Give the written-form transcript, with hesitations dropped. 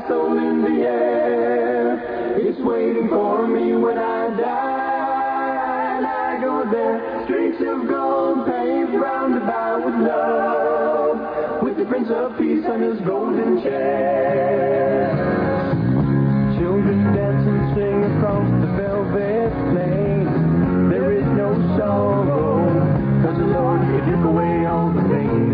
soul in the air. It's waiting for me when I die, and I go there. Streets of gold paved round about with love, with the Prince of Peace on his golden chair. Children dance and sing across the velvet plain. There is no sorrow, 'cause the Lord, He took away all the pain.